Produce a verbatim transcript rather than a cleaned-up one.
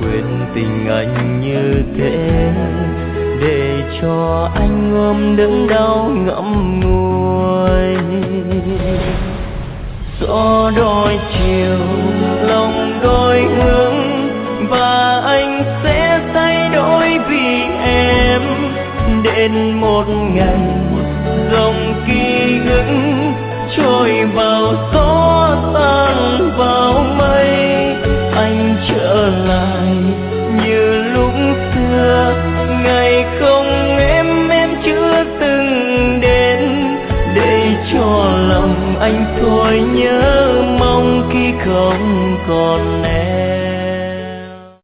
nguyện tình anh như thế, để cho anh ôm đớn đau ngậm ngùi. Gió đôi chiều lòng đôi hướng, và anh sẽ thay đổi vì em. Đến một ngày dòng ký ức trôi vào gió tan vào mây, anh trở lại như lúc xưa, ngày không em em chưa từng đến. Để cho lòng anh thôi nhớ mong khi không